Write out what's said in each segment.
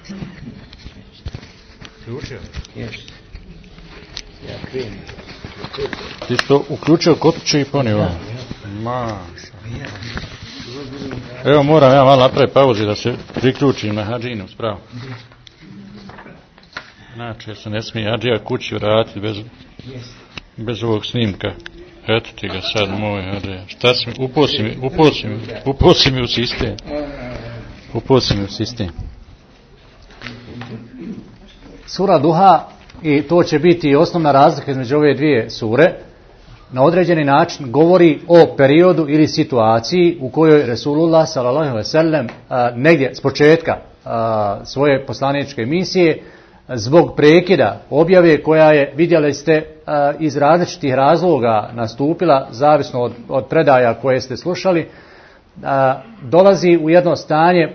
Uključio? Jeste. Ja krenem. Ti što uključio kopiće i ponio? Evo moram ja malo napraviti pauzi da se priključim na Hadžinu spravo. Znači, se ne smije Hadžija kući vratiti bez ovog snimka. Eto ti ga sad, moj Hadžija. Šta si mi? Uposi mi u sistem. Uposi mi u sistem. Sura Duha, i to će biti osnovna razlika između ove dvije sure, na određeni način govori o periodu ili situaciji u kojoj Resulullah sallallahu alejhi ve sellem negdje s početka svoje poslaničke misije zbog prekida objave koja je, vidjeli ste, iz različitih razloga nastupila, zavisno od predaja koje ste slušali, dolazi u jedno stanje,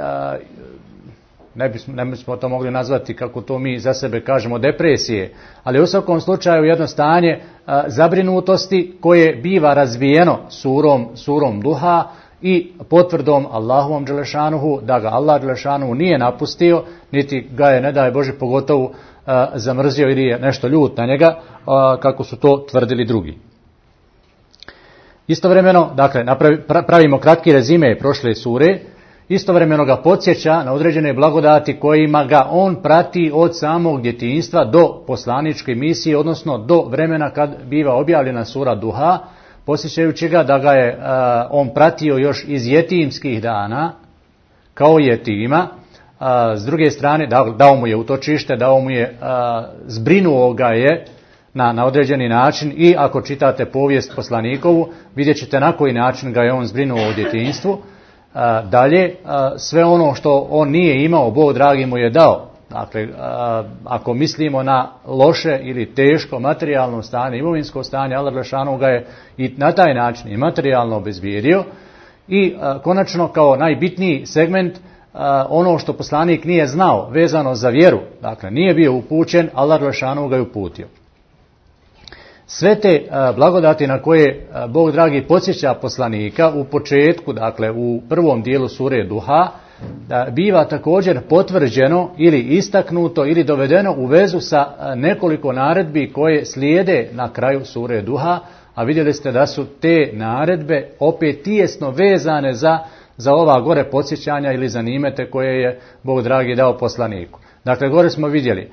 ne bismo to mogli nazvati kako to mi za sebe kažemo depresije, ali u svakom slučaju jedno stanje zabrinutosti koje biva razvijeno surom Duha i potvrdom Allahovom dželešanuhu da ga Allah dželešanuhu nije napustio, niti ga je, ne daj Bože, pogotovo zamrzio ili je nešto ljut na njega, kako su to tvrdili drugi. Istovremeno, dakle, pravimo kratki rezime prošle sure, istovremeno ga podsjeća na određene blagodati kojima ga on prati od samog djetinjstva do poslaničke misije, odnosno do vremena kad biva objavljena sura Duha, posjećajući ga da ga je on pratio još iz jetimskih dana, kao jetima. S druge strane, dao mu je utočište, dao mu je, zbrinuo ga je na određeni način, i ako čitate povijest poslanikovu, vidjet ćete na koji način ga je on zbrinuo u djetinjstvu. Dalje, sve ono što on nije imao, Bog dragi mu je dao. Dakle, ako mislimo na loše ili teško materijalno stanje, imovinsko stanje, Allah dželešanu ga je i na taj način i materijalno obezbijedio. I konačno, kao najbitniji segment, ono što poslanik nije znao vezano za vjeru, dakle nije bio upućen, Allah dželešanu ga je uputio. Sve te blagodati na koje Bog dragi podsjeća poslanika u početku, dakle u prvom dijelu sure Duha, biva također potvrđeno ili istaknuto ili dovedeno u vezu sa nekoliko naredbi koje slijede na kraju sure Duha, a vidjeli ste da su te naredbe opet tijesno vezane za ova gore podsjećanja ili za nimete koje je Bog dragi dao poslaniku. Dakle, gore smo vidjeli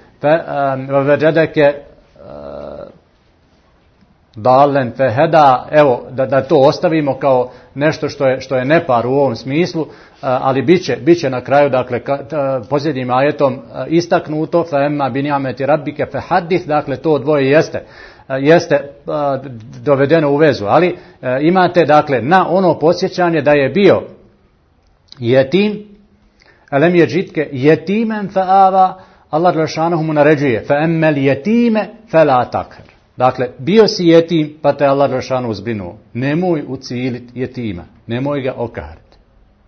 dalen feheda, evo da to ostavimo kao nešto što je nepar u ovom smislu, ali bit će na kraju, dakle, posljednjim ajetom istaknuto fa emma bi ni'meti rabbike fehadith, dakle to dvoje jeste dovedeno u vezu, ali imate, dakle, na ono podsjećanje da je bio jetim, elem yejidke yetimen fa'ava, Allah dželešanohu mu naređuje fa emmel yetime fela takher. Dakle, bio si jetim, pa te Allah dželešanohu zbrinuo. Nemoj uciliti jetima, nemoj ga okahriti.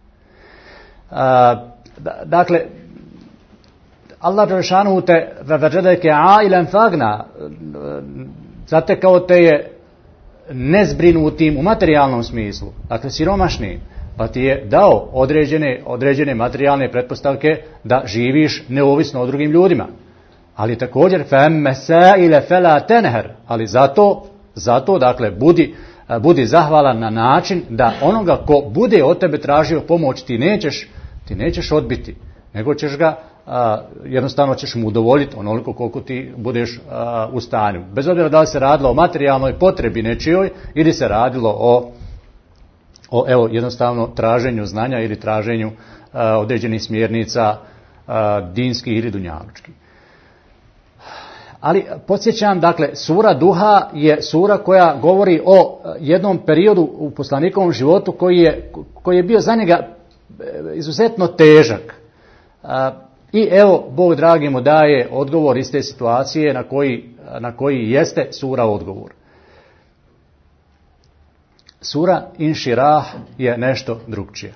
Dakle, Allah dželešanohu te vađedeke ailen fagna, zatekao te je nezbrinutim u materijalnom smislu, dakle siromašnim, pa ti je dao određene materijalne pretpostavke da živiš neovisno o drugim ljudima. Ali također femme sa'ile fela tenher, ali zato dakle budi zahvalan na način da onoga ko bude od tebe tražio pomoć ti nećeš odbiti, nego ćeš ga jednostavno ćeš mu udovoljiti onoliko koliko ti budeš u stanju. Bez obzira da li se radilo o materijalnoj potrebi nečijoj ili se radilo o evo jednostavno traženju znanja ili traženju određenih smjernica dinskih ili dunjalučkih. Ali podsjećam, dakle, sura Duha je sura koja govori o jednom periodu u poslanikovom životu koji je bio za njega izuzetno težak. I evo, Bog dragi mu daje odgovor iz te situacije na koji jeste sura odgovor. Sura Inširah je nešto drugčije.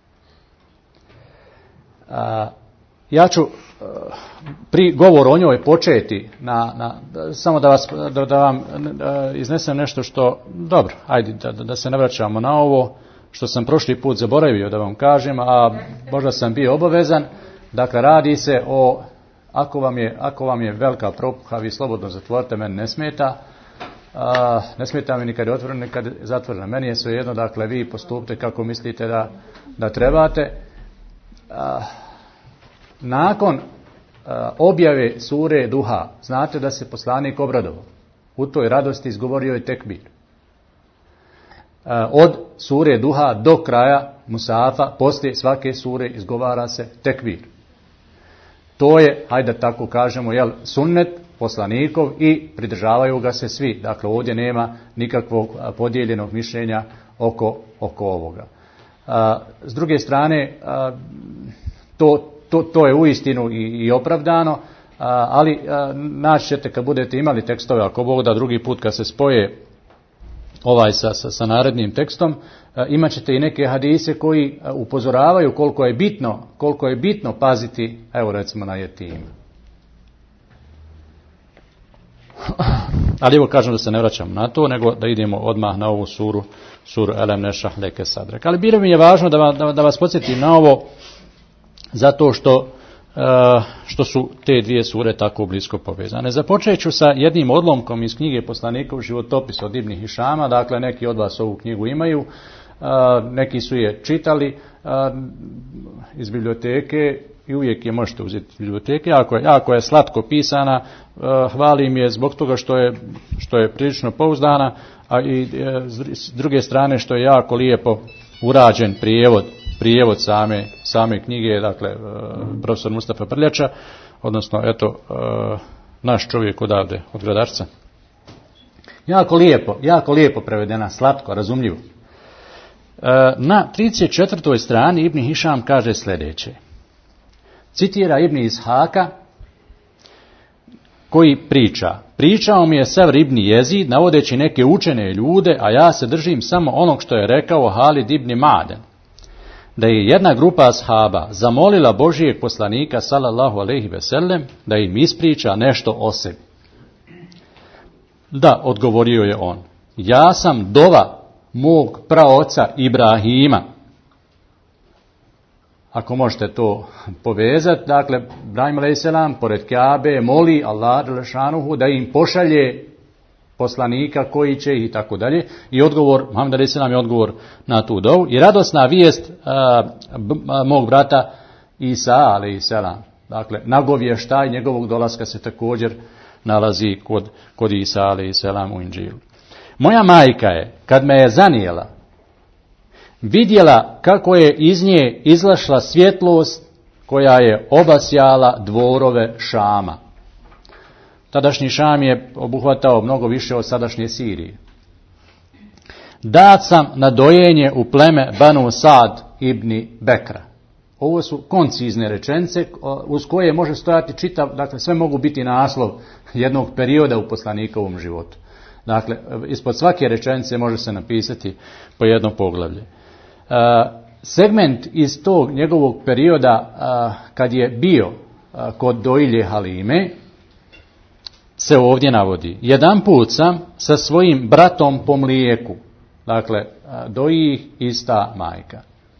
Ja ću pri govoru o njoj početi samo da vam iznesem nešto što, dobro, ajde da se ne vraćamo na ovo što sam prošli put zaboravio da vam kažem, a možda sam bio obavezan. Dakle, radi se o, ako vam je velika propuha, vi slobodno zatvorite, meni ne smeta. Ne smeta mi ni kad je otvoreno, ni kad je zatvoreno. Meni je svejedno, dakle, vi postupite kako mislite da trebate. Nakon objave sure Duha, znate da se poslanik obradovao. U toj radosti izgovorio je tekbir. Od sure Duha do kraja Musafa, poslije svake sure izgovara se tekbir. To je, hajde tako kažemo, sunnet poslanikov i pridržavaju ga se svi. Dakle, ovdje nema nikakvog podijeljenog mišljenja oko ovoga. S druge strane, to je uistinu i opravdano, ali naći ćete kad budete imali tekstove, ako Bog da drugi put kad se spoje ovaj sa narednim tekstom, imat ćete i neke hadise koji upozoravaju koliko je bitno paziti, evo recimo na jetima. Ali evo kažem da se ne vraćam na to, nego da idemo odmah na ovu suru Elem Nešrah Leke Sadrek. Ali bilo mi je važno da vas podsjetim na ovo, zato što su te dvije sure tako blisko povezane. Započet ću sa jednim odlomkom iz knjige Poslanikov životopis od Ibn Hišama, dakle neki od vas ovu knjigu imaju, neki su je čitali iz biblioteke i uvijek je možete uzeti iz biblioteke, jako je slatko pisana, hvalim je zbog toga što je prilično pouzdana, a i s druge strane što je jako lijepo urađen prijevod same knjige, dakle profesor Mustafa Prljača, odnosno naš čovjek odavde, od Gradarca. Jako lijepo prevedena, slatko, razumljivo. Na 34. strani Ibn Hišam kaže sljedeće. Citira Ibn Ishaka koji pričao mi je Savr ibn Jezid navodeći neke učene ljude, a ja se držim samo onog što je rekao Halid ibn Ma'den, da je jedna grupa ashaba zamolila Božijeg poslanika sallallahu alejhi ve sellem da im ispriča nešto o sebi. Da, odgovorio je on, ja sam dova mog praoca Ibrahima. Ako možete to povezati, dakle, Ibrahim a.s. pored Kjabe moli Allah dželešanuhu da im pošalje poslanika koji će i tako dalje. I odgovor, Muhammed a.s. je odgovor na tu dovu. I radosna vijest mog brata Isa a.s. Dakle, nagovještaj njegovog dolaska se također nalazi kod Isa a.s. u Inđilu. Moja majka je, kad me je zanijela, vidjela kako je iz nje izlašla svjetlost koja je obasjala dvorove Šama. Tadašnji Šam je obuhvatao mnogo više od sadašnje Sirije. Dat sam na dojenje u pleme Banu Sad ibn Bekra. Ovo su koncizne rečenice uz koje može stojati čitav, dakle sve mogu biti naslov jednog perioda u poslanikovom životu. Dakle, ispod svake rečenice može se napisati po jedno poglavlje. Segment iz tog njegovog perioda kad je bio kod dojilje Halime se ovdje navodi. Jedan put sam sa svojim bratom po mlijeku, dakle doji ih ista majka,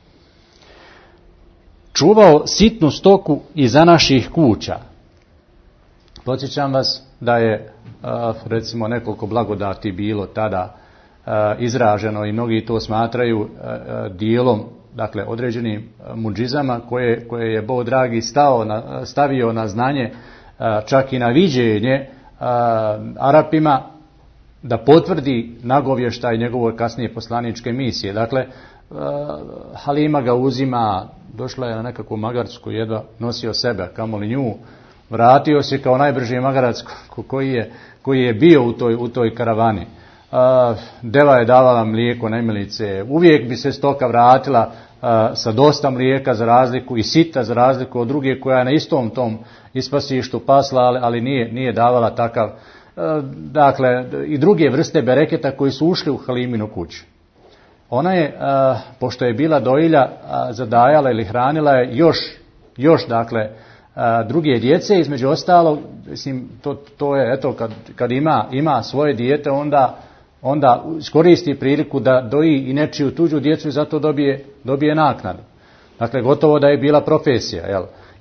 čuvao sitnu stoku iza naših kuća. Podsjećam vas da je recimo nekoliko blagodati bilo tada izraženo i mnogi to smatraju dijelom, dakle određenim mudžizama koje je Bog dragi stavio na znanje, čak i na viđenje Arapima, da potvrdi nagovještaj njegove kasnije poslaničke misije. Dakle, Halima ga uzima, došla je na nekakvu magarsku, jedva nosio sebe, kamoli nju, vratio se kao najbrži magarac koji je bio u toj karavani. Deva je davala mlijeko nemilice, uvijek bi se stoka vratila sa dosta mlijeka za razliku i sita za razliku od druge koja je na istom tom ispasištu pasla, ali nije davala takav, dakle i druge vrste bereketa koji su ušli u Haliminu kuću. Ona je, pošto je bila dojilja, zadajala ili hranila je još dakle druge djece, između ostalog, mislim, to je, eto, kad ima svoje dijete, onda iskoristi priliku da doji i nečiju tuđu djecu i zato dobije naknadu. Dakle, gotovo da je bila profesija, jel?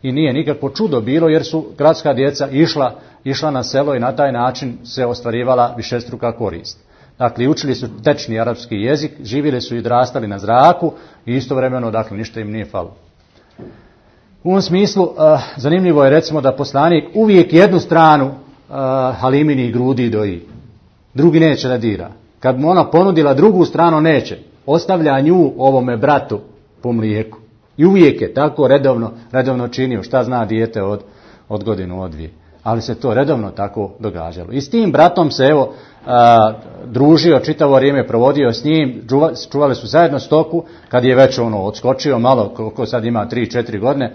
i nije nikakvo čudo bilo jer su gradska djeca išla na selo i na taj način se ostvarivala višestruka korist. Dakle, učili su tečni arapski jezik, živjeli su i odrastali na zraku i istovremeno, dakle, ništa im nije falilo. U ovom smislu, zanimljivo je recimo da poslanik uvijek jednu stranu Haliminih grudi doji, drugi neće da dira. Kad mu ona ponudila drugu stranu, neće. Ostavlja nju ovome bratu po mlijeku. I uvijek je tako redovno činio, šta zna dijete od godinu, od dvije. Ali se to redovno tako događalo. I s tim bratom se družio, čitavo vrijeme provodio s njim, čuvali su zajedno stoku, kad je već odskočio malo, koliko sad ima 3-4 godine.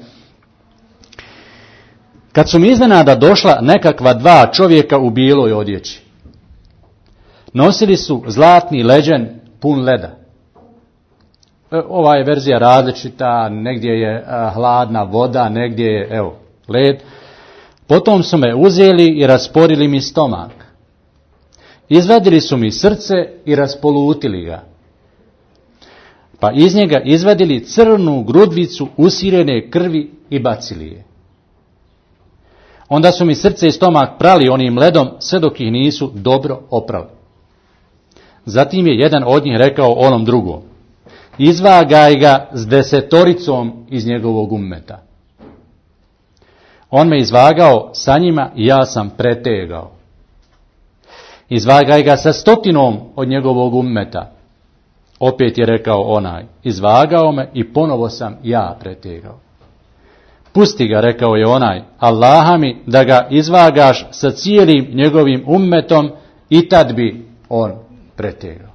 Kad su mi iznenada došla nekakva dva čovjeka u bijeloj odjeći. Nosili su zlatni leđen pun leda. Ova je verzija različita, negdje je hladna voda, negdje je led. Potom su me uzeli i rasporili mi stomak. Izvadili su mi srce i raspolutili ga. Pa iz njega izvadili crnu grudvicu usirene krvi i bacili je. Onda su mi srce i stomak prali onim ledom sve dok ih nisu dobro oprali. Zatim je jedan od njih rekao onom drugom: izvagaj ga s 10 iz njegovog ummeta. On me izvagao sa njima i ja sam pretegao. Izvagaj ga sa 100 od njegovog ummeta. Opet je rekao onaj: izvagao me i ponovo sam ja pretegao. Pusti ga, rekao je onaj, Allaha mi da ga izvagaš sa cijelim njegovim ummetom i tad bi on pretegao.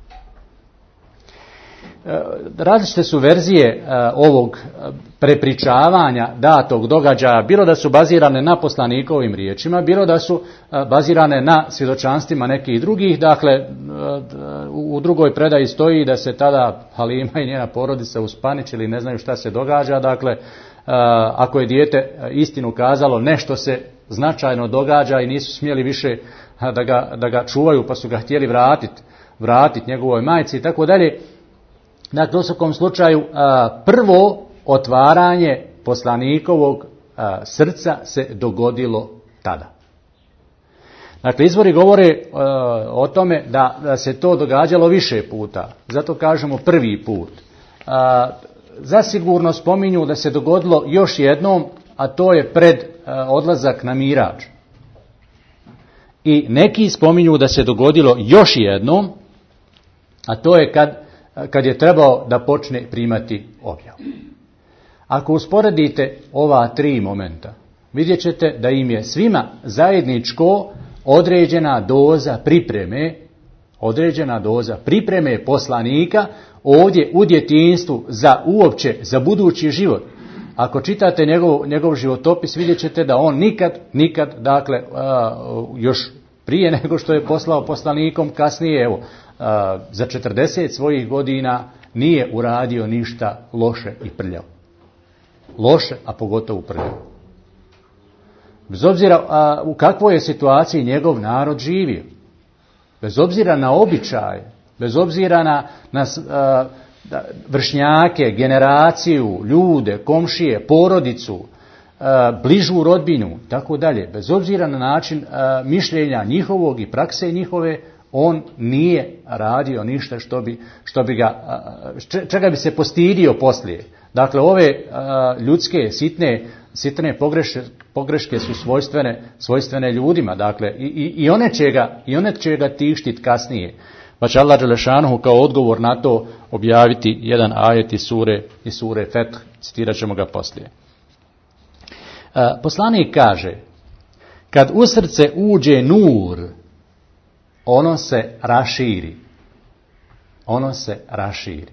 Različite su verzije ovog prepričavanja datog događaja, bilo da su bazirane na poslanikovim riječima, bilo da su bazirane na svjedočanstvima nekih drugih. Dakle, u drugoj predaji stoji da se tada Halima i njena porodica uspaničili, ne znaju šta se događa. Dakle, ako je dijete istinu kazalo, nešto se značajno događa i nisu smjeli više da ga čuvaju, pa su ga htjeli vratiti njegovoj majci i tako dalje. Dakle, u svakom slučaju, prvo otvaranje poslanikovog srca se dogodilo tada. Dakle, izvori govore o tome da se to događalo više puta. Zato kažemo prvi put. Zasigurno spominju da se dogodilo još jednom, a to je pred odlazak na Mirađ. I neki spominju da se dogodilo još jednom, a to je kad je trebao da počne primati objavu. Ako usporedite ova 3 momenta, vidjet ćete da im je svima zajedničko određena doza pripreme poslanika ovdje u djetinjstvu za budući život. Ako čitate njegov životopis, vidjet ćete da on nikad, dakle, još prije nego što je poslao poslanikom, kasnije, za 40 svojih godina nije uradio ništa loše i prljavo. Loše, a pogotovo prljavo. Bez obzira u kakvoj je situaciji njegov narod živio, bez obzira na običaje, bez obzira na vršnjake, generaciju, ljude, komšije, porodicu, bližu rodbinu, tako dalje, bez obzira na način mišljenja njihovog i prakse njihove, on nije radio ništa čega bi se postidio poslije. Dakle, ove ljudske sitne pogreške su svojstvene ljudima, dakle, i one će ga tištiti kasnije. Pa će Allah dželešanuhu kao odgovor na to objaviti jedan ajet iz sure Feth, citirat ćemo ga poslije. Poslanik kaže: kad u srce uđe nur, ono se raširi.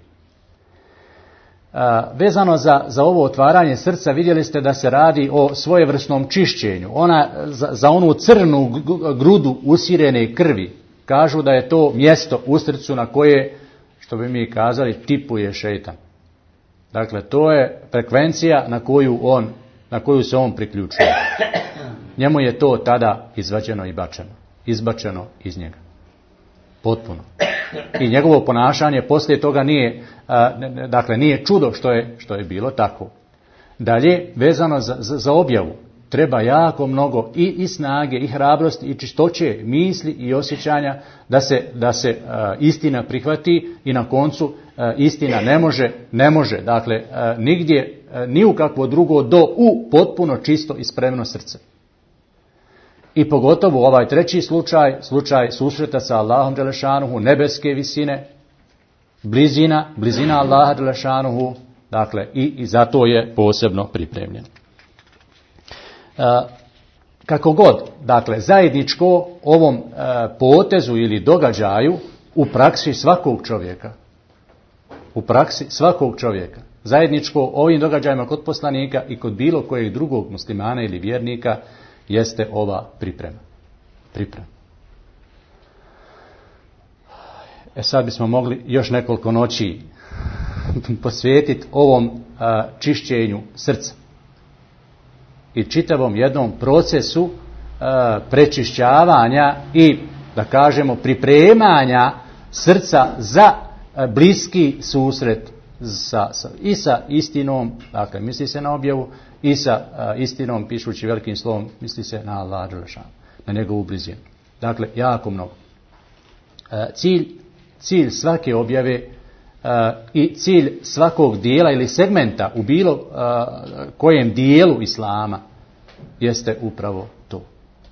Vezano za ovo otvaranje srca, vidjeli ste da se radi o svojevrsnom čišćenju. Za onu crnu grudu usirene krvi kažu da je to mjesto u srcu na koje, što bi mi kazali, tipuje šejtan. Dakle, to je frekvencija na koju se on priključuje. Njemu je to tada izvađeno i izbačeno iz njega. Potpuno. I njegovo ponašanje poslije toga nije čudo što je bilo tako. Dalje, vezano za objavu, treba jako mnogo i snage, i hrabrosti, i čistoće misli i osjećanja da se istina prihvati i na koncu istina ne može, dakle, nigdje, ni u kakvo drugo u potpuno čisto i spremno srce. I pogotovo ovaj treći slučaj susreta sa Allahom dželešanuhu, nebeske visine, blizina Allaha dželešanuhu, dakle, i zato je posebno pripremljen. Kako god, dakle, zajedničko ovom potezu ili događaju u praksi svakog čovjeka, zajedničko ovim događajima kod poslanika i kod bilo kojeg drugog muslimana ili vjernika jeste ova priprema. Sad bismo mogli još nekoliko noći posvetiti ovom čišćenju srca i čitavom jednom procesu prečišćavanja i, da kažemo, pripremanja srca za bliski susret i sa istinom, dakle misli se na objavu, i sa istinom, pišući velikim slovom, misli se na Allah dželešanu, na njegovu blizinu. Dakle, jako mnogo. Cilj svake objave i cilj svakog dijela ili segmenta u bilo kojem dijelu islama jeste upravo to.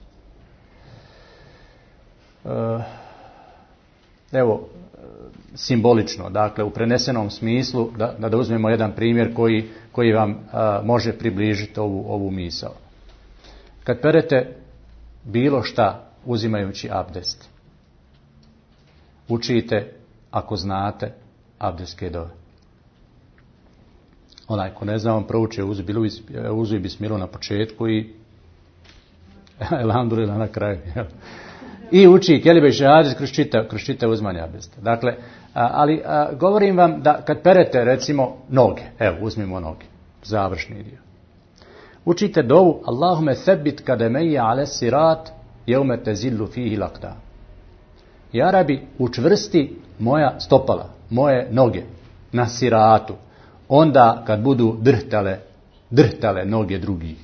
Evo, simbolično, dakle u prenesenom smislu, da uzmemo jedan primjer koji vam može približiti ovu misao. Kad perete bilo šta uzimajući abdest, učite, ako znate, abdestske dove. Onaj ko ne zna, on prouči uzu i bismilu na početku i elhamdulillah na kraju. I uči kelime i šehadet kroz čitav uzmanje abdesta. Dakle, ali govorim vam da kad perete recimo noge, evo uzmimo noge, završni dio. Učite dovu Allahume thabbit kademeje ale sirat jeume tezillu fihi lakta. Ja Rabi, učvrsti moja stopala, moje noge na siratu, onda kad budu drhtale noge drugih.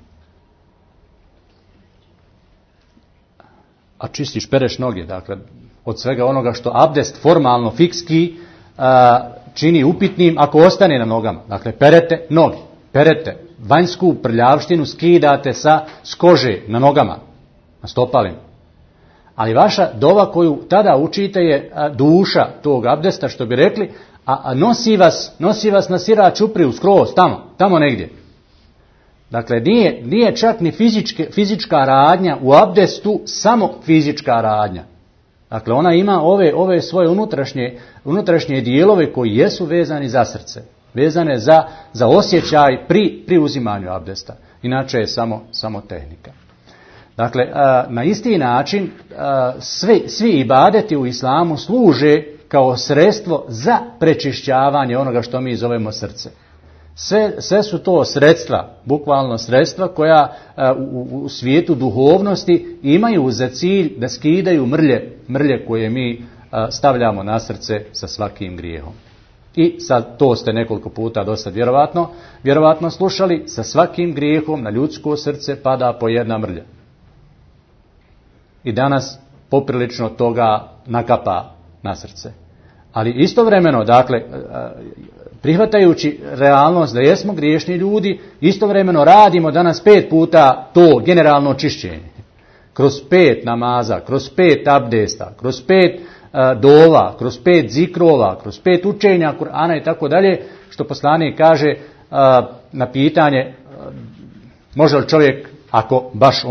A čistiš, pereš noge, dakle, od svega onoga što abdest formalno, fikski čini upitnim ako ostane na nogama. Dakle, perete noge, perete vanjsku prljavštinu, skidate s kože na nogama, na stopalima. Ali vaša dova koju tada učite je duša tog abdesta, što bi rekli, a nosi vas na sirat čupriju skroz, tamo negdje. Dakle, nije čak ni fizička radnja u abdestu, samo fizička radnja. Dakle, ona ima ove svoje unutrašnje dijelove koji jesu vezani za srce, vezane za osjećaj pri uzimanju abdesta. Inače je samo tehnika. Dakle, na isti način svi ibadeti u islamu služe kao sredstvo za prečišćavanje onoga što mi zovemo srce. Sve su to sredstva, bukvalno sredstva koja u svijetu duhovnosti imaju za cilj da skidaju mrlje koje mi stavljamo na srce sa svakim grijehom. I sad to ste nekoliko puta do sad vjerovatno slušali, sa svakim grijehom na ljudsko srce pada po jedna mrlja. I danas poprilično toga nakapa na srce. Ali istovremeno, dakle, prihvatajući realnost da jesmo griješni ljudi, istovremeno radimo danas 5 puta to generalno čišćenje. Kroz 5 namaza, kroz 5 abdesta, kroz 5 dova, kroz 5 zikrova, kroz 5 učenja Kur'ana i tako dalje, što poslanik kaže na pitanje može li čovjek, ako baš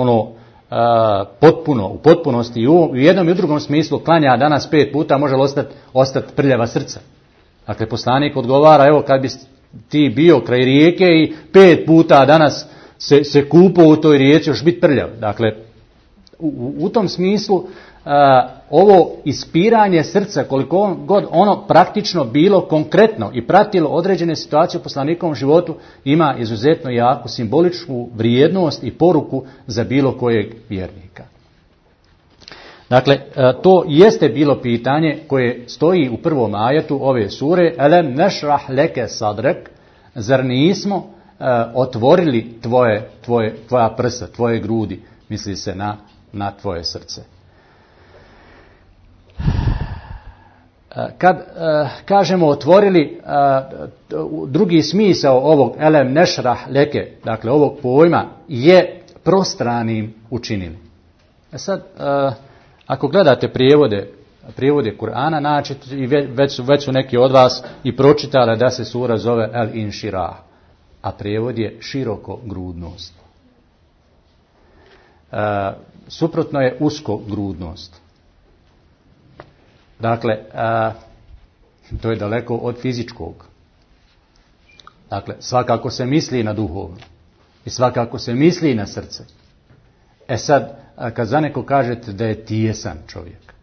u potpunosti i u jednom i u drugom smislu klanja danas 5 puta, može li ostati prljava srca. Dakle, poslanik odgovara, evo kad bi ti bio kraj rijeke i 5 puta danas se kupao u toj rijeci, još biti prljav. Dakle, u tom smislu ovo ispiranje srca, koliko god ono praktično bilo konkretno i pratilo određene situacije u poslanikovom životu, ima izuzetno jaku simboličku vrijednost i poruku za bilo kojeg vjernika. Dakle, to jeste bilo pitanje koje stoji u prvom ajetu ove sure, Elem nešrah leke sadrek, zar nismo otvorili tvoja prsa, tvoje grudi, misli se na tvoje srce. Kad kažemo otvorili, drugi smisao ovog elem nešrah leke, dakle ovog pojma, je prostranim učinili. Sad, ako gledate prijevode Kur'ana, naći, i već su neki od vas i pročitali da se sura zove El Inširah, a prijevod je širokogrudnost. Suprotno je uskogrudnost. Dakle, to je daleko od fizičkog. Dakle, svakako se misli na duhovno i svakako se misli na srce. Sad, kad za neko kažete da je tijesan čovjek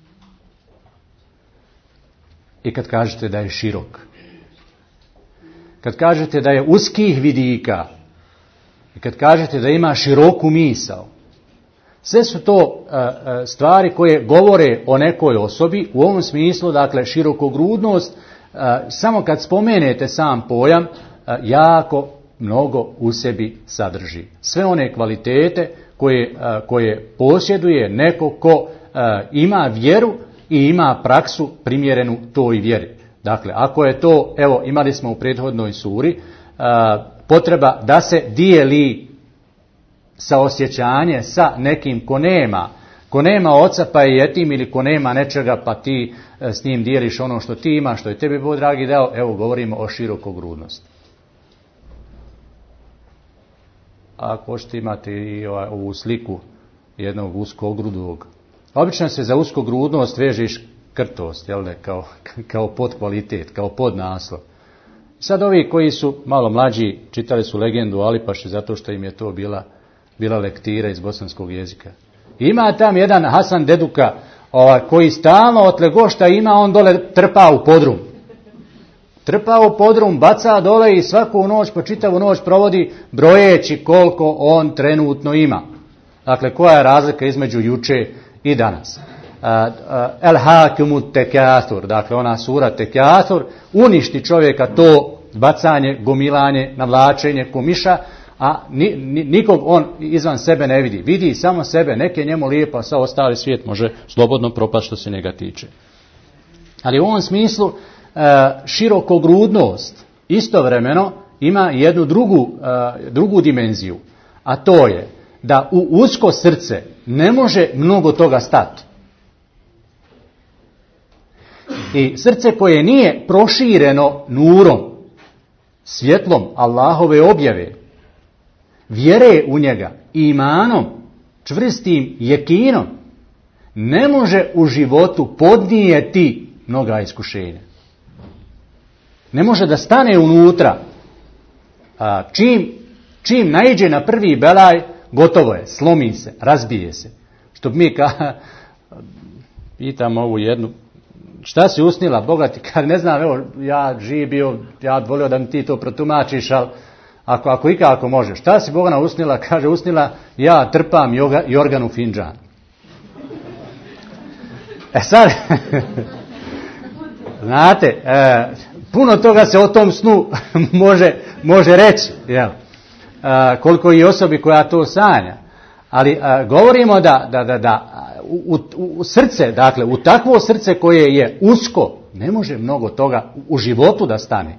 i kad kažete da je širok, kad kažete da je uskih vidika i kad kažete da ima široku misao, sve su to stvari koje govore o nekoj osobi, u ovom smislu, dakle, širokogrudnost, samo kad spomenete sam pojam, jako mnogo u sebi sadrži. Sve one kvalitete koje posjeduje neko ko ima vjeru i ima praksu primjerenu toj vjeri. Dakle, ako je to, evo, imali smo u prethodnoj suri, potreba da se dijeli saosjećanje sa nekim ko nema oca pa je jetim, ili ko nema nečega pa ti s njim dijeliš ono što ti imaš, što je tebi Bog dragi dao. Evo, govorimo o širokogrudnosti. Ako hoćete imati i ovu sliku jednog uskogrudog, obično se za uskogrudnost vežiš krtost, jel ne, kao podkvalitet, kao podnaslov. Sad ovi koji su malo mlađi čitali su legendu o Alipaši zato što im je to bila lektira iz bosanskog jezika. Ima tam jedan Hasan Deduka koji stalno otlegošta ima, on dole trpa u podrum. Trpa u podrum, baca dole i svaku noć, po čitavu noć provodi brojeći koliko on trenutno ima. Dakle, koja je razlika između juče i danas? El hakumu tekathur, dakle ona sura tekathur, uništi čovjeka to bacanje, gomilanje, navlačenje ko miša, a nikog on izvan sebe ne vidi. Vidi samo sebe, neke njemu lijepo, a sa ostali svijet može slobodno propasti što se njega tiče. Ali u ovom smislu širokogrudnost istovremeno ima jednu drugu dimenziju, a to je da u usko srce ne može mnogo toga stati. I srce koje nije prošireno nurom, svjetlom Allahove objave, vjere u njega, imanom, čvrstim jekinom, ne može u životu podnijeti mnoga iskušenja. Ne može da stane unutra. Čim naiđe na prvi belaj, gotovo je, slomi se, razbije se. Što bi mi pitam ovu jednu, šta si usnila, Boga ti, kad ne znam, evo, ja živ bio, ja volio da mi ti to protumačiš, ali ako ikako može, šta si Bogana usnila, kaže usnila, ja trpam jorgan u finđan. Sad, znate, puno toga se o tom snu može reći, jel? Koliko i osobi koja to sanja. Ali govorimo da u srce, dakle u takvo srce koje je usko, ne može mnogo toga u životu da stane.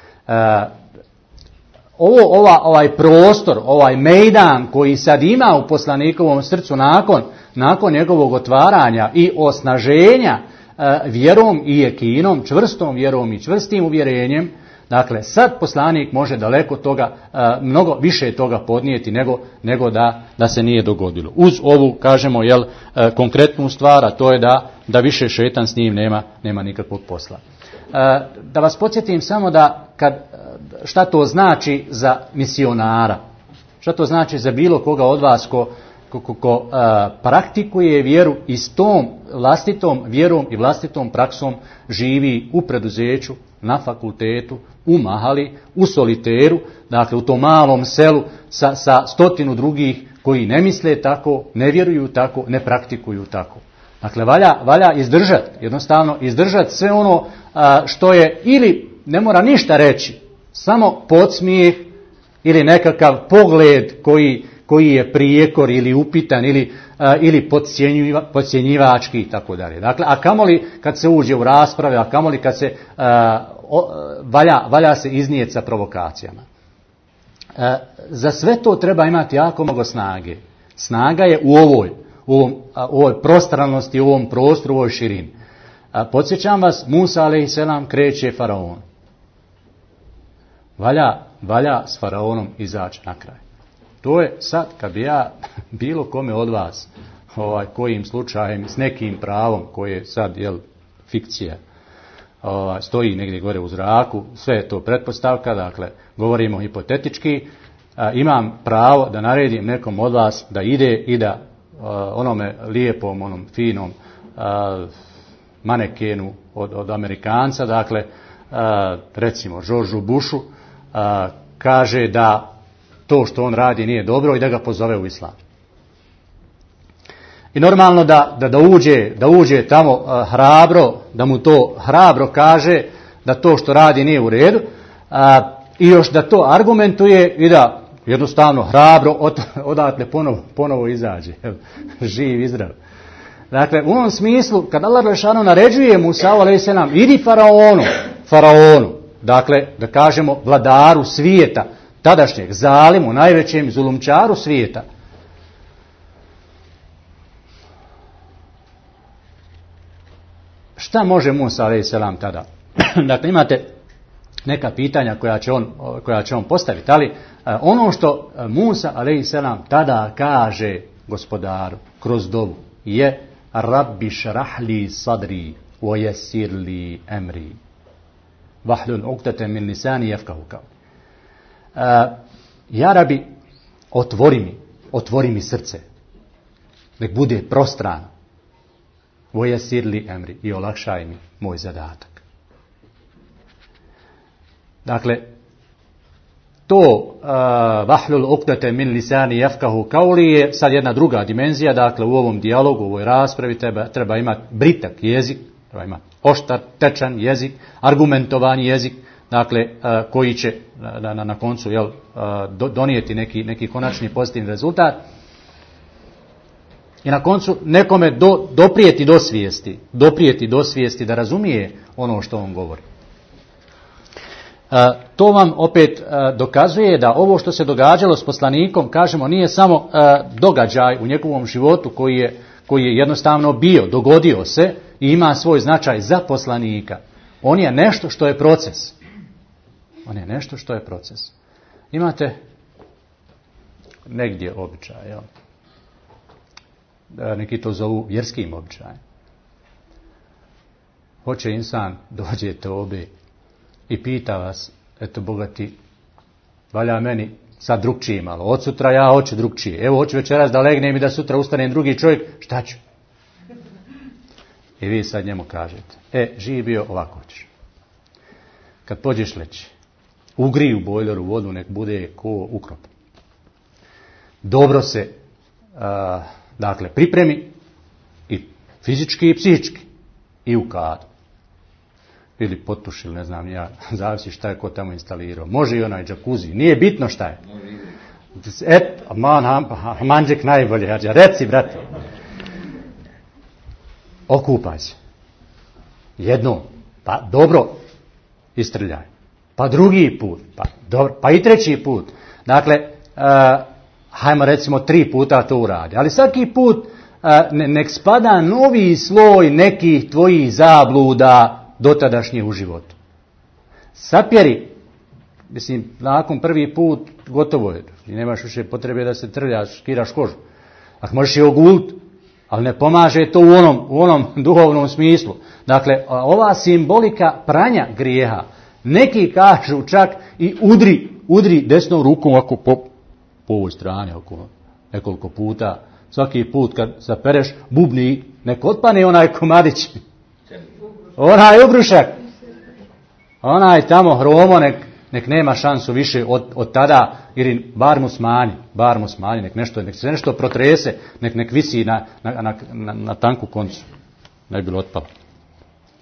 Ovaj prostor, ovaj mejdan koji sad ima u poslanikovom srcu nakon njegovog otvaranja i osnaženja vjerom i jekinom, čvrstom vjerom i čvrstim uvjerenjem, dakle sad poslanik može daleko toga, mnogo više toga podnijeti nego da se nije dogodilo. Uz ovu, kažemo, konkretnu stvar, a to je da više šetan s njim nema nikakvog posla. Da vas podsjetim samo šta to znači za misionara, šta to znači za bilo koga od vas ko praktikuje vjeru i s tom vlastitom vjerom i vlastitom praksom živi u preduzeću, na fakultetu, u mahali, u soliteru, dakle u tom malom selu sa 100 drugih koji ne misle tako, ne vjeruju tako, ne praktikuju tako. Dakle, valja izdržati, jednostavno izdržati sve ono što je, ili ne mora ništa reći, samo podsmijeh, ili nekakav pogled koji je prijekor ili upitan ili podcjenjivački i tako dalje. Dakle, a kamoli kad se uđe u rasprave, a kamoli kad se valja se iznijeti sa provokacijama. Za sve to treba imati jako mnogo snage. Snaga je u ovoj prostranosti, u ovom prostoru, u ovoj širini. Podsjećam vas, Musa a.s. kreće faraon. Valja s faraonom izaći na kraj. To je sad kad bi ja bilo kome od vas kojim slučajem s nekim pravom koje je sad fikcija stoji negdje gore u zraku, sve je to pretpostavka, dakle govorimo hipotetički, imam pravo da naredim nekom od vas da ide i da onome lijepom, onom finom manekenu od Amerikanca, dakle recimo Georgeu Bushu, kaže da to što on radi nije dobro i da ga pozove u islam. I normalno da uđe tamo hrabro, da mu to hrabro kaže da to što radi nije u redu, i još da to argumentuje i da jednostavno hrabro odatle ponovo izađe, živ i zdrav. Dakle, u ovom smislu, kad Allah dželešanu naređuje Musa a.s. idi faraonu, dakle, da kažemo vladaru svijeta, tadašnjeg zalimu, najvećem zulumčaru svijeta, šta može Musa a.s. tada? Dakle, imate neka pitanja koja će on postaviti, ali ono što Musa a.s. tada kaže gospodaru kroz dovu je Rabbi šrah li sadri wa yassir li emri vahlul uqdatan min lisani yafqahu qawli. Ja Rabbi, otvori mi srce, nek bude prostrano, wa yassir li emri, i olakšaj mi moj zadatak. Dakle, to vahlul uqdatan min lisani yafqahu qawli je sad jedna druga dimenzija. Dakle, u ovom dijalogu, u ovoj raspravi treba imati britak jezik, treba imati oštar, tečan jezik, argumentovan jezik, dakle, koji će na koncu donijeti neki konačni pozitivni rezultat. I na koncu nekome doprijeti do svijesti da razumije ono što on govori. To vam opet dokazuje da ovo što se događalo s poslanikom, kažemo, nije samo događaj u njegovom životu koji je jednostavno dogodio se i ima svoj značaj za poslanika. On je nešto što je proces. Imate negdje običaj, neki to zovu vjerskim običajem. Hoće insan, dođe tobe i pita vas, eto bogati, valja meni sad drugčije malo, od sutra ja hoću drugčije, evo hoću večeras da legnem i da sutra ustanem drugi čovjek, šta ću? I vi sad njemu kažete, živi bio, ovako hoćeš. Kad pođeš leći, ugri u bojleru vodu, nek bude ko ukrop. Dobro se, dakle, pripremi i fizički i psihički i u kadu. Ili potuš, ili ne znam ja, zavisi šta je ko tamo instalirao. Može i onaj džakuzi, nije bitno šta je. Manđek najbolje, reci brate. Okupaj se. Jednom, pa dobro istrljaj. Pa drugi put, pa dobro, pa i treći put. Dakle, hajmo recimo 3 puta to uradi. Ali svaki put nek spada novi sloj nekih tvojih zabluda dotadašnje u životu. Sapjeri, mislim, nakon prvi put gotovo je. I nemaš više potrebe da se trljaš, skiraš kožu. Ako možeš je ogult, ali ne pomaže to u onom duhovnom smislu. Dakle, ova simbolika pranja grijeha, neki kažu čak i udri desnom rukom ovako po ovoj strani, oko nekoliko puta. Svaki put kad zapereš, bubni, nek otpane onaj komadić. Onaj ogrušak, onaj tamo hromo, nek nema šansu više od tada, ili bar mu smanji, nek se nešto protrese, nek visi na tanku koncu, ne bi bilo otpalo.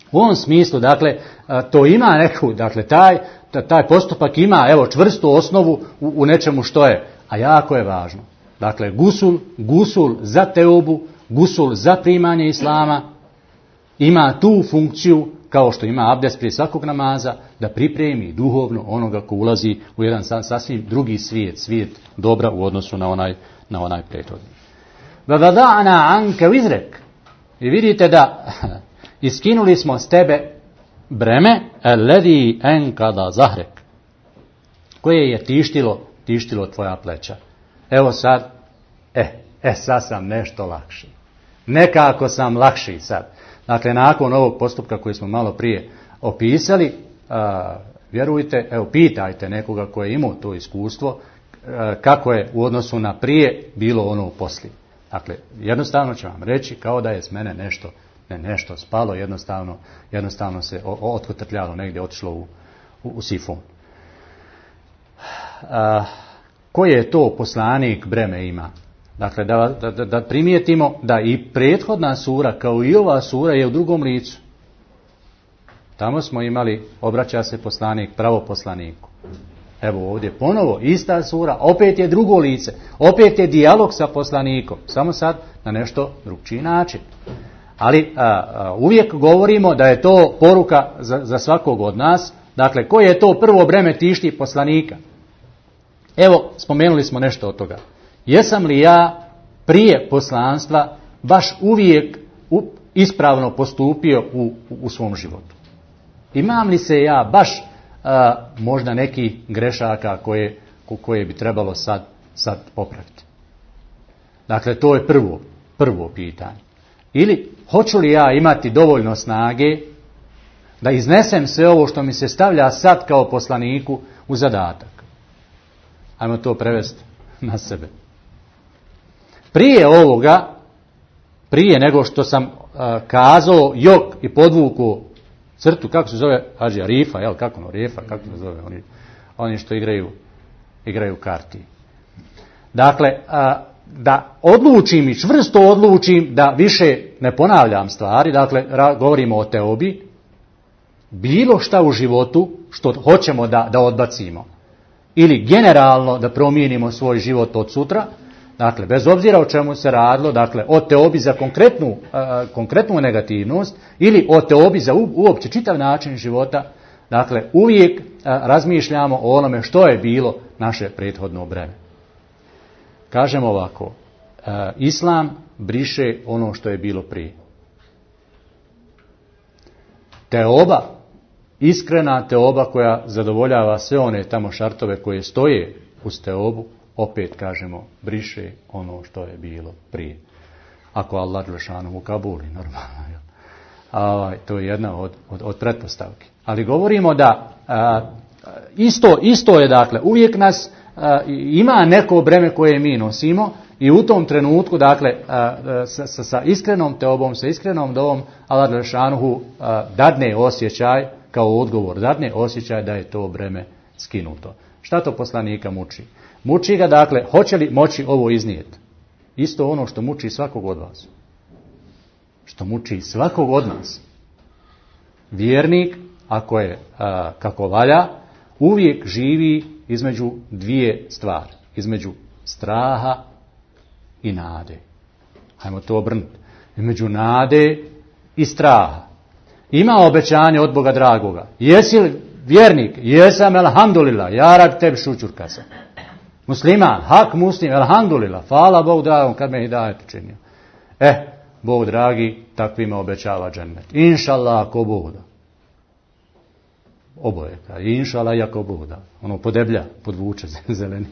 U ovom smislu, dakle, to ima neku, dakle, taj postupak ima, evo, čvrstu osnovu u nečemu što je, a jako je važno. Dakle, gusul za teubu, gusul za primanje islama, ima tu funkciju, kao što ima abdest prije svakog namaza, da pripremi duhovno onoga ko ulazi u jedan sasvim drugi svijet dobra u odnosu na onaj prethodni. Vada'ana anke vizrek. I vidite da iskinuli smo s tebe breme alladhi ankada zahrek, koje je tištilo tvoja pleća. Evo sad, sad sam nešto lakši. Nekako sam lakši sad. Dakle, nakon ovog postupka koji smo malo prije opisali, vjerujte, evo, pitajte nekoga koji je imao to iskustvo, kako je u odnosu na prije bilo ono poslije. Dakle, jednostavno će vam reći kao da je s mene nešto spalo, jednostavno se otkotrljalo negdje, otišlo u sifon. Koji je to poslanik breme ima? Dakle, da primijetimo da i prethodna sura, kao i ova sura, je u drugom licu. Tamo smo imali, obraća se poslanik pravoposlaniku. Evo ovdje ponovo, ista sura, opet je drugo lice, opet je dijalog sa poslanikom, samo sad na nešto drugčiji način. Ali uvijek govorimo da je to poruka za svakog od nas. Dakle, koje je to prvo breme tišti poslanika? Evo, spomenuli smo nešto od toga. Jesam li ja prije poslanstva baš uvijek ispravno postupio u svom životu? Imam li se ja baš možda neki grešaka koje bi trebalo sad popraviti? Dakle, to je prvo pitanje. Ili hoću li ja imati dovoljno snage da iznesem sve ovo što mi se stavlja sad kao poslaniku u zadatak? Ajmo to prevesti na sebe. Prije ovoga, prije nego što sam kazao jok i podvuku crtu, kako se zove, Hadžija, rifa, jel, kako ono, rifa, kako se zove, oni što igraju karti. Dakle, da odlučim i čvrsto odlučim da više ne ponavljam stvari, dakle, govorimo o teobi, bilo šta u životu što hoćemo da odbacimo, ili generalno da promijenimo svoj život od sutra, dakle, bez obzira o čemu se radilo, dakle, o teobi za konkretnu negativnost ili o teobi za uopće čitav način života, dakle, uvijek razmišljamo o onome što je bilo naše prethodno breme. Kažemo ovako, Islam briše ono što je bilo prije. Teoba, iskrena teoba koja zadovoljava sve one tamo šartove koje stoje uz teobu, opet kažemo, briše ono što je bilo prije. Ako Allah dželešanu u kabuli, normalno. To je jedna od pretpostavki. Ali govorimo da isto je, dakle, uvijek nas ima neko breme koje mi nosimo i u tom trenutku, dakle, sa iskrenom teobom, sa iskrenom dovom, Allah dželešanu dadne osjećaj, kao odgovor, dadne osjećaj da je to breme skinuto. Šta to poslanika muči? Muči ga, dakle, hoće li moći ovo iznijeti? Isto ono što muči svakog od vas. Što muči svakog od nas. Vjernik, ako je kako valja, uvijek živi između dvije stvari. Između straha i nade. Hajmo to obrnuti. Između nade i straha. Ima obećanje od Boga dragoga. Jesi li vjernik? Jesam, elhamdulillah. Ja rab tebi šućurka sam. Musliman, hak muslim, elhamdulillah. Hvala Bogu dragom kad me hidajet učinio. Bog dragi, takvima obećava džennet. Inšallah, ako Bog da. Oboje. Inšallah, ako Bog da. Ono podeblja, podvuče zeleni.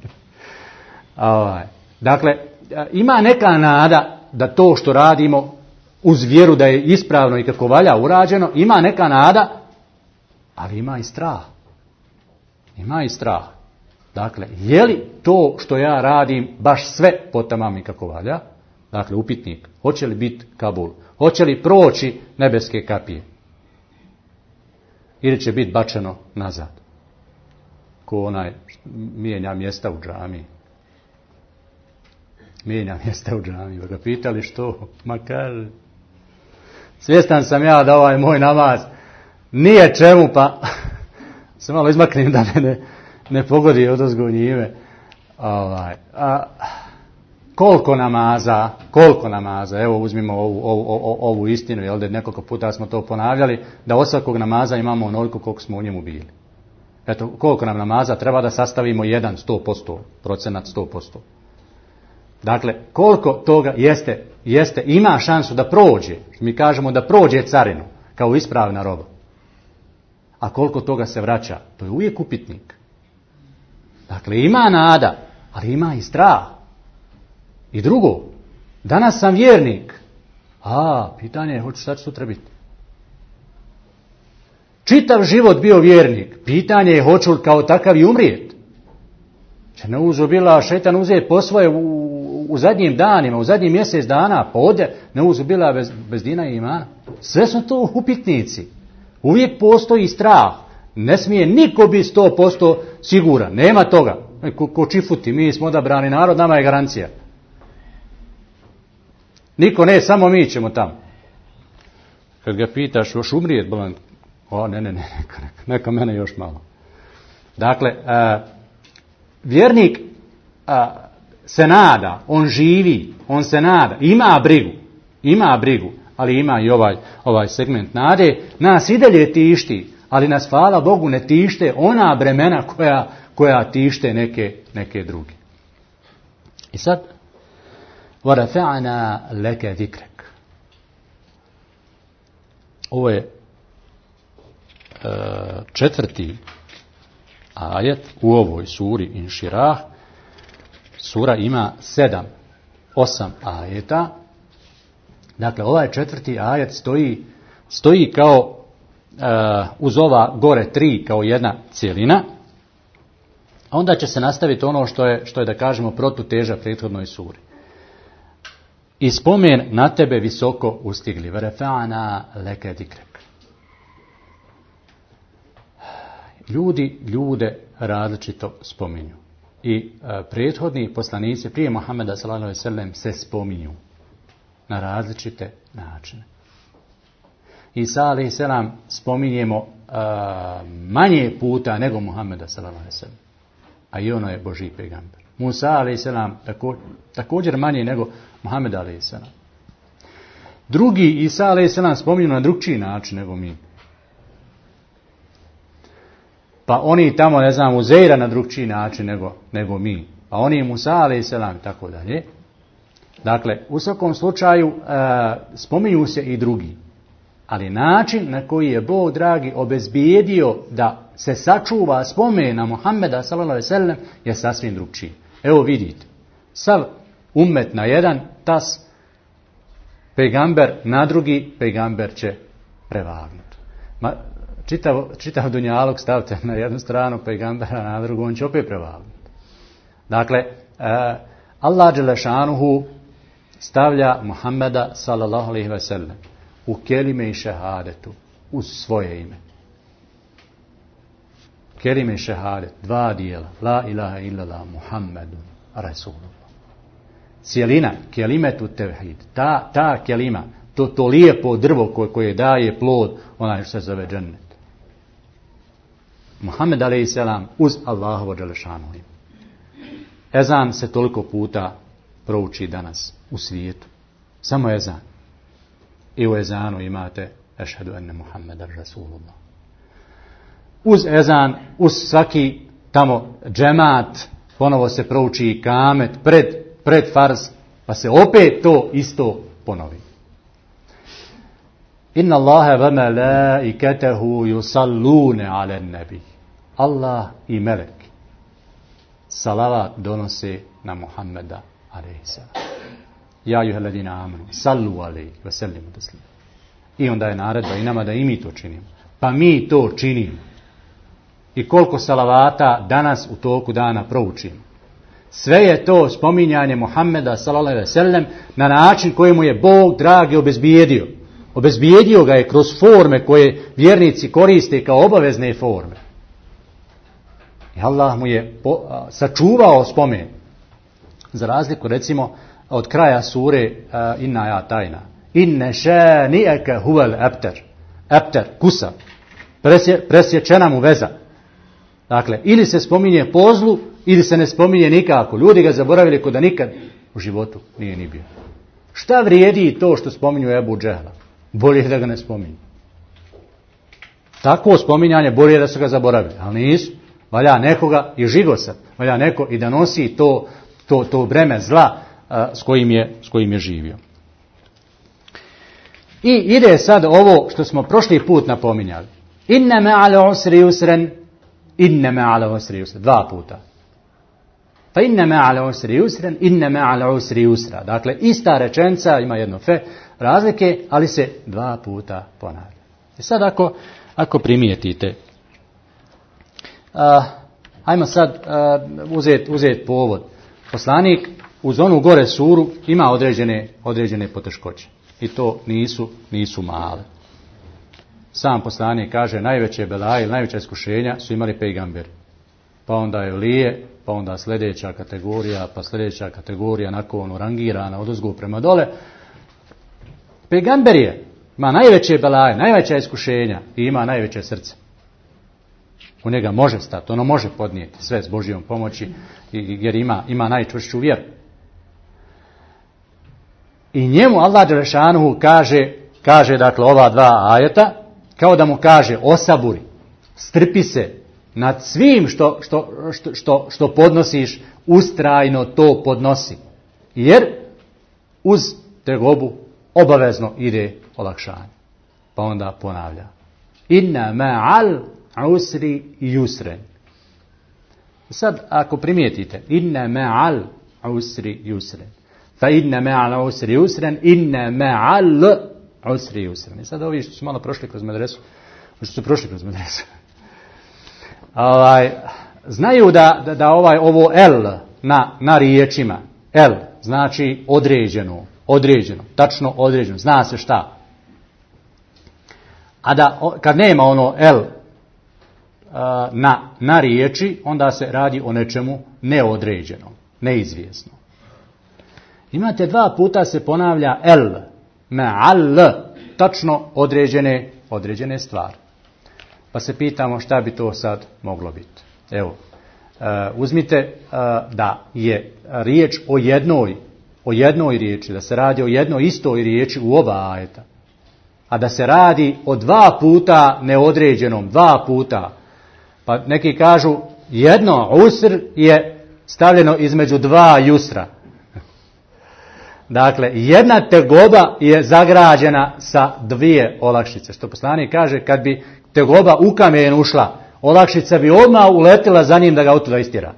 Dakle, ima neka nada da to što radimo uz vjeru da je ispravno i kako valja urađeno, ima neka nada, ali ima i strah. Ima i strah. Dakle, je li to što ja radim baš sve potamam i kako valja? Dakle, upitnik, hoće li biti Kabul? Hoće li proći nebeske kapije? Ili će biti bačeno nazad? Ko onaj mijenja mjesta u džamiji. Mijenja mjesta u džamiji. Pa ga pitali što? Ma kaže, Svjestan sam ja da ovaj moj namaz nije čemu, pa se malo izmaknem da me ne pogodi odozgo njime. Koliko namaza, evo uzmimo ovu istinu, jel da nekoliko puta smo to ponavljali, da od svakog namaza imamo onoliko koliko smo u njemu bili. Eto, koliko nam namaza treba da sastavimo 100%, procenat 100%. Dakle, koliko toga jeste, ima šansu da prođe, mi kažemo da prođe carinu, kao ispravna roba. A koliko toga se vraća, to je uvijek upitnik. Dakle, ima nada, ali ima i strah. I drugo, danas sam vjernik, pitanje je, hoću šta će sutra biti. Čitav život bio vjernik, pitanje je, hoću li kao takav i umrijeti. Će ne uzubila šeitan uzeti po svoje u zadnjim danima, u zadnjih mjesec dana, pa ode ne uzubila bez dina i imana. Sve su to upitnici. Uvijek postoji strah. Ne smije niko biti 100% siguran. Nema toga. Ko čifuti, mi smo odabrani narod, nama je garancija. Niko ne, samo mi ćemo tamo. Kad ga pitaš, još umrijet, bolan, neka mene još malo. Dakle, vjernik se nada, on živi, on se nada, ima brigu, ali ima i ovaj segment nade, nas i dalje tišti, ali nas, hvala Bogu, ne tište ona bremena koja tište neke druge. I sad, وَرَفَعْنَا لَكَ ذِكْرَكَ. Ovo je 4. ajet u ovoj suri Inširah. Sura ima 8 ajeta. Dakle, ovaj 4. ajet stoji kao uz ova gore 3 kao jedna cjelina. Onda će se nastaviti ono što je da kažemo protuteža prethodnoj suri. I spomen na tebe visoko ustigli. وَرَفَعْنَا لَكَ ذِكْرَكَ. Ljudi ljude različito spominju. I prethodni poslanici prije Muhameda sallallahu alejhi ve sellem se spominju na različite načine. Isa alejhi selam spominjemo manje puta nego Muhameda sallallahu alejhi ve sellem. A i ono je Božji pejgamber. Musa alejhi selam također manje nego Muhammed alejhi selam. Drugi Isa alejhi selam spominju na drugčiji način nego mi. Pa oni tamo, ne znam, Uzeira na drugčiji način nego mi. Pa oni Musa alejhi selam i tako dalje. Dakle, u svakom slučaju spominju se i drugi. Ali način na koji je Bog dragi obezbijedio da se sačuva spomen na Muhammeda sallallahu alejhi ve sellem je sasvim drugčiji. Evo vidite, sav ummet na jedan tas, pejgamber na drugi, pejgamber će prevagnuti. Čitav dunjalog stavite na jednu stranu, pejgambera na drugu, on će opet prevagnuti. Dakle, Allah dželešanuhu stavlja Muhammeda sallallahu alejhi ve sellem u kelime i šehadetu uz svoje ime. Kelime i šehadet, 2 dijela, la ilaha illallah Muhammedun Rasulullah. Cijelina, kelimetu tevhid, ta kelima, to lijepo drvo koje daje plod, onaj što se zove džennet. Muhammed alejhi selam uz Allahovo dželešanovo ime. Ezan se toliko puta prouči danas u svijetu. Samo ezan. I u ezanu imate ešhedu enne Muhammeden Rasulullah. Uz ezan, uz svaki tamo džemat, ponovo se prouči i kamet pred farz, pa se opet to isto ponovi. Inna Allahe ve melaiketehu yusallune alen nebi. Allah i meleki salavat donose na Muhammeda alejhi selam. Ja ayyuhalladina amanu sallu alejhi ve sellimu taslima. I onda je naredba i nama da i mi to činimo. Pa mi to činimo. I koliko salavata danas u toku dana proučimo. Sve je to spominjanje Muhammeda sallallahu alejhi ve sellem na način kojemu je Bog dragi obezbijedio. Obezbijedio ga je kroz forme koje vjernici koriste kao obavezne forme. I Allah mu je sačuvao spomen. Za razliku recimo od kraja sure Inna ja tajna. inne šani'aka huvel abtar. Abtar, kusa. Presječena mu veza. Dakle, ili se spominje po zlu, ili se ne spominje nikako. Ljudi ga zaboravili kod da nikad u životu nije ni bio. Šta vrijedi to što spominju Ebu Džehla? Bolje da ga ne spominju. Takvo spominjanje bolje da su ga zaboravili, ali nisu. Valja nekoga i žigosat, valja neko i da nosi to breme zla s kojim je živio. I ide sad ovo što smo prošli put napominjali. Inna ma'al usri yusran, inna ma'al usri yusran. 2 puta. Pa inna ma'al usri yusran, inna ma'al usri yusra. Dakle, ista rečenica, ima jedno fe razlike, ali se 2 puta ponavlja. I sad ako primijetite, ajmo sad uzeti povod. Poslanik uz onu gore suru ima određene poteškoće. I to nisu male. Sam poslanik kaže najveće belaje, najveća iskušenja su imali pejgamberi. Pa onda evlije, pa onda sljedeća kategorija, pa sljedeća kategorija nakon rangirana odozgo prema dole. Pejgamber ima najveće belaje, najveća iskušenja i ima najveće srce. U njega može stati, ono može podnijeti sve s Božjom pomoći jer ima najčvršću vjeru. I njemu Allah dželešanuhu kaže dakle ova 2 ajeta, kao da mu kaže osaburi, strpi se nad svim što podnosiš, ustrajno to podnosi. Jer uz tegobu obavezno ide olakšanje. Pa onda ponavlja. Inna ma'al usri yusran. Sad ako primijetite, inna ma'al usri yusran. Fa inna ma'al usri yusran, inna ma'al usri yusran. I sad ovi što su malo prošli kroz medresu, znaju da ovo el na riječima, el znači određeno, tačno određeno, zna se šta. A kad nema ono el na riječi, onda se radi o nečemu neodređenom, neizvjesno. Imate 2 puta se ponavlja el, ma'al, tačno određene stvari. Pa se pitamo šta bi to sad moglo biti. Evo, uzmite da je riječ o jednoj riječi, da se radi o jednoj istoj riječi u oba ajeta, a da se radi o 2 puta neodređenom, 2 puta. Pa neki kažu jedno usr je stavljeno između 2 jusra. Dakle, jedna tegoba je zagrađena sa 2 olakšice. Što poslanik kaže, kad bi tegoba u kamen ušla, olakšica bi odmah uletila za njim da ga otuda istjera.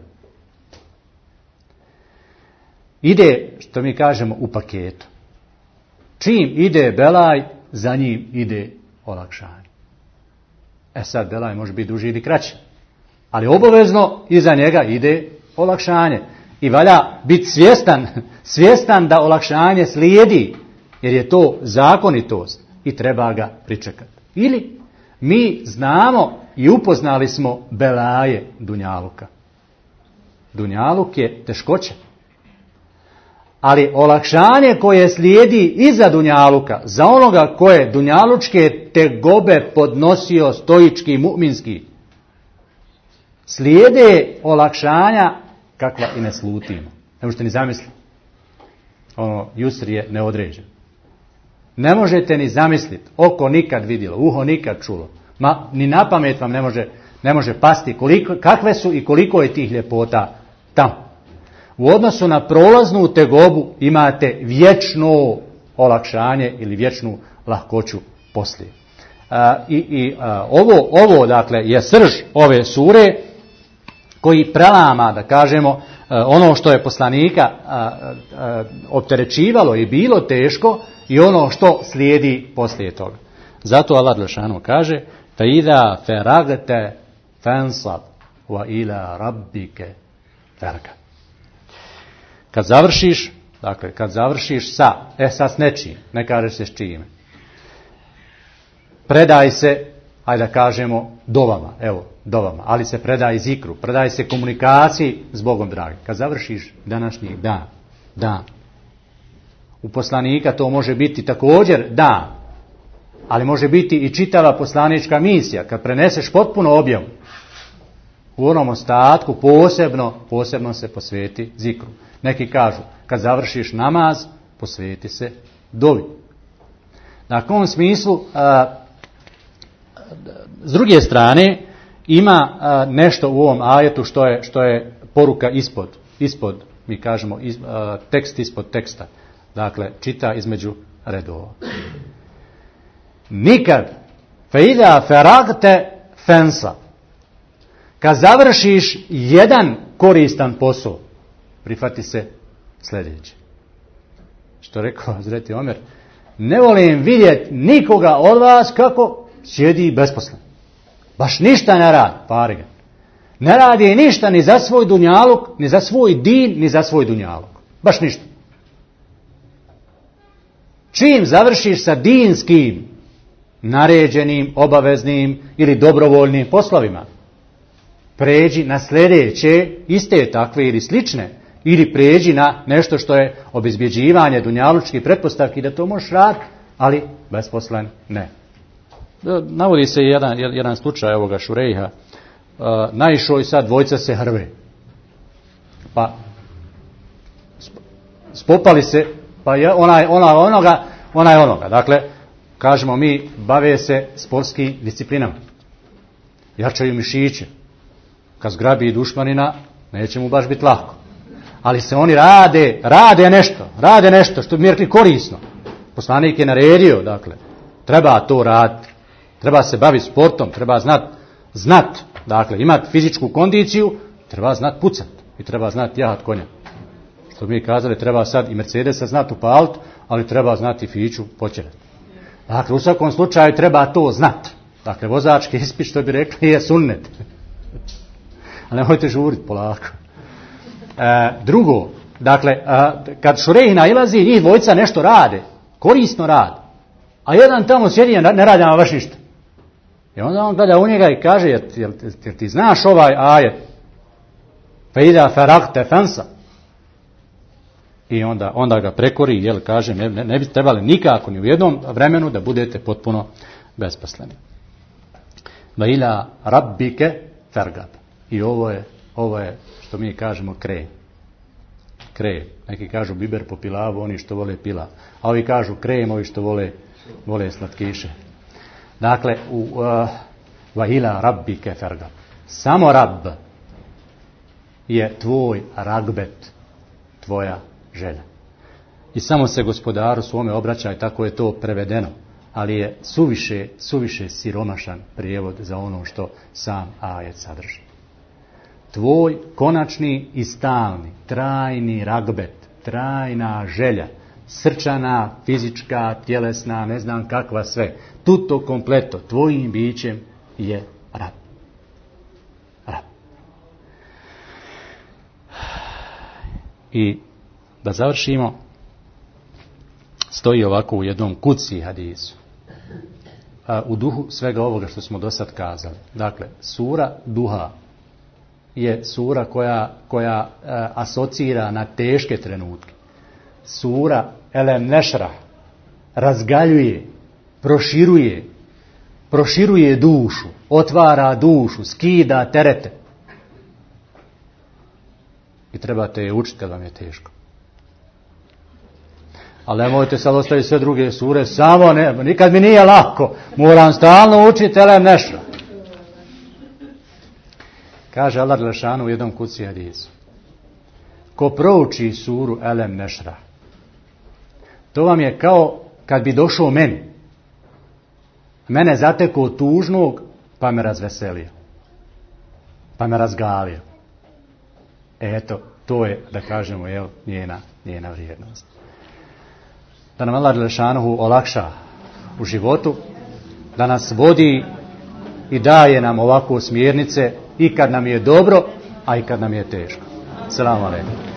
Ide, što mi kažemo, u paketu. Čim ide belaj, za njim ide olakšanje. Sad belaj može biti duži ili kraći, ali obavezno iza njega ide olakšanje. I valja biti svjestan da olakšanje slijedi, jer je to zakonitost i treba ga pričekati. Ili mi znamo i upoznali smo belaje dunjaluka. Dunjaluk je teškoća. Ali olakšanje koje slijedi iza dunjaluka, za onoga koje dunjalučke tegobe podnosio stoički, mu'minski, slijede olakšanja kakva i ne slutimo. Ne možete ni zamisliti. Ono, jusr je neodređen. Ne možete ni zamisliti. Oko nikad vidjelo, uho nikad čulo. Ni na pamet vam ne može pasti kakve su i koliko je tih ljepota tamo. U odnosu na prolaznu tegobu imate vječno olakšanje ili vječnu lahkoću poslije. Ovo dakle je srž ove sure koji prelama, da kažemo, ono što je poslanika opterećivalo i bilo teško i ono što slijedi poslije toga. Zato Allah dželešanu kaže: "Fa idha faragta fansab wa ila rabbike farga." Kad završiš sa s nečim, ne kaže se s čime. Predaj se, ajde da kažemo, dovama, ali se predaj zikru, predaj se komunikaciji s Bogom dragim. Kad završiš današnji dan, u poslanika to može biti također dan, ali može biti i čitava poslanička misija. Kad preneseš potpuno objavu, u onom ostatku posebno se posveti zikru. Neki kažu, kad završiš namaz, posveti se dovi. Dakle, u ovom smislu, s druge strane, ima nešto u ovom ajetu što je poruka ispod, mi kažemo, tekst ispod teksta. Dakle, čita između redova. Nikad, feida feragte fensa, kad završiš jedan koristan posao, prihvati se sljedeći. Što rekao Hazreti Omer, ne volim vidjeti nikoga od vas kako sjedi besposlen. Baš ništa ne radi, pari ga. Ne radi ništa ni za svoj dunjaluk, ni za svoj din, ni za svoj dunjaluk. Baš ništa. Čim završiš sa dinskim, naređenim, obaveznim ili dobrovoljnim poslovima, pređi na sljedeće, iste takve ili slične, ili pređi na nešto što je obezbjeđivanje dunjalučkih pretpostavki da to možeš raditi, ali besposlen ne. Navodi se jedan slučaj ovoga Šurejha. Naišao i sad dvojca se hrve. Pa spopali se, pa je onaj onoga. Dakle, kažemo mi, bave se sportskim disciplinama. Jačaju mišiće. Kad zgrabi dušmanina, neće mu baš biti lako. Ali se oni rade nešto što bi rekli korisno. Poslanik je naredio, dakle, treba to raditi. Treba se baviti sportom, treba znat, dakle, imati fizičku kondiciju, treba znat pucat i treba znat jahat konja. Što bi mi kazali, treba sad i Mercedesa znat upaliti, ali treba znati i fiću počerati. Dakle, u svakom slučaju treba to znat. Dakle, vozački ispit, što bi rekli, je sunnet. Ali nemojte žuriti polako. Drugo, dakle, kad Šurej nailazi, njih dvojica nešto rade, korisno rade, a jedan tamo sjedi, ne radi ama baš ništa. I onda on gleda u njega i kaže, jel ti znaš ovaj ajet? Feida feragte fensa. I onda ga prekori, jel, kaže, ne bi trebali nikako ni u jednom vremenu da budete potpuno besposleni. Va ila rabbike fergab. I ovo je što mi kažemo kre. Neki kažu biber po pilavu, oni što vole pilav. A ovi kažu krem, ovi što vole slatkiše. Dakle, va ila rabbike fergab. Samo Rabb je tvoj ragbet, tvoja želja. I samo se gospodaru svome obraća i tako je to prevedeno. Ali je suviše siromašan prijevod za ono što sam ajet sadrži. Tvoj konačni i stalni, trajni ragbet, trajna želja, srčana, fizička, tjelesna, ne znam kakva sve, tutto kompleto, tvojim bićem je Rab. I da završimo, stoji ovako u jednom kuci hadisu, u duhu svega ovoga što smo do sad kazali. Dakle, sura Duha je sura koja asocira na teške trenutke. Sura Elem Nešrah razgaljuje, proširuje dušu, otvara dušu, skida terete. I trebate je učiti kad vam je teško. Ali nemojte sad ostaviti sve druge sure, samo nikad mi nije lako, moram stalno učiti Elem Nešrah. Kaže Allah Đelešanu u jednom kuci hadisu, ko prouči suru Elem Nešrah, to vam je kao kad bi došao mene zatekao tužnog, pa me razveselio, pa me razgalio. Eto, to je, da kažemo, njena vrijednost. Da nam Allah Đelešanu olakša u životu, da nas vodi i daje nam ovako smjernice i kad nam je dobro, a i kad nam je teško. Selamu alejkum.